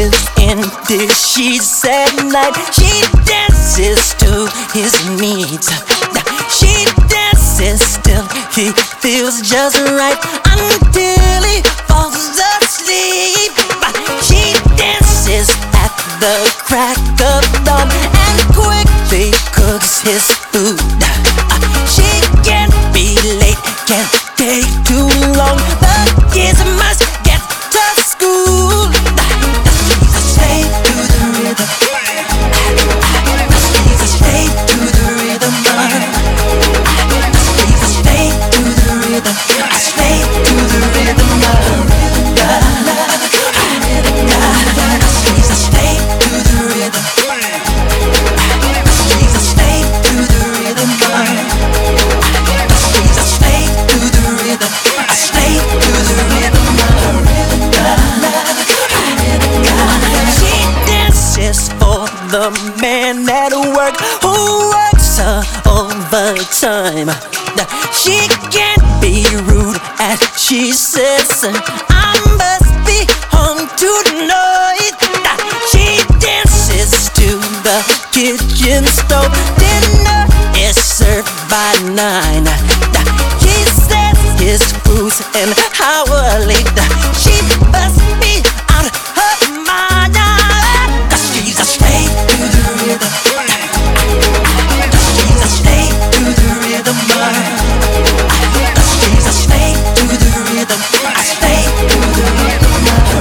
lives in the sheets at night. She dances to his needs. She dances till he feels just right until he falls asleep. She dances at the crack of dawn and quickly cooks his food. She can't be late, can't take too long. The kids must get to school. She's a slave to the rhythm. She's a slave to the rhythm. She's a slave to the rhythm. A slave to the rhythm. She's a slave to the rhythm. She's a slave to the rhythm. She's a slave to the rhythm. A slave to the rhythm. She dances for the man at work who works overtime. She can't be rude as she says, I must be home tonight. She dances to the kitchen stove. Dinner is served by 9. He says his food's an hour late. She must be out her mind. She's a slave to the rhythm. She's a slave to the rhythm. She's a slave to the rhythm. A slave to the rhythm.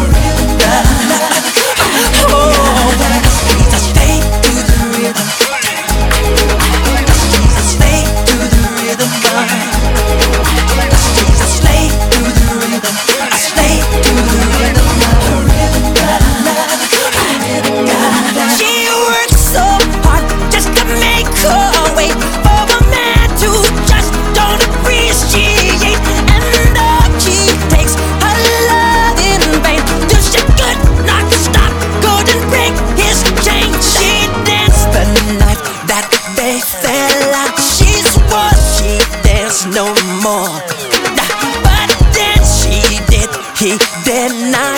Oh, she's a slave to the rhythm. She's a slave to the rhythm. She's a slave to the rhythm. A slave to the rhythm. She works so hard just to make her way for a man to just don't appreciate. And though she takes her love in vain, till she could not stop, couldn't break his chain. She danced the night that they fell out. She swore she danced no more, but then she did, he did not.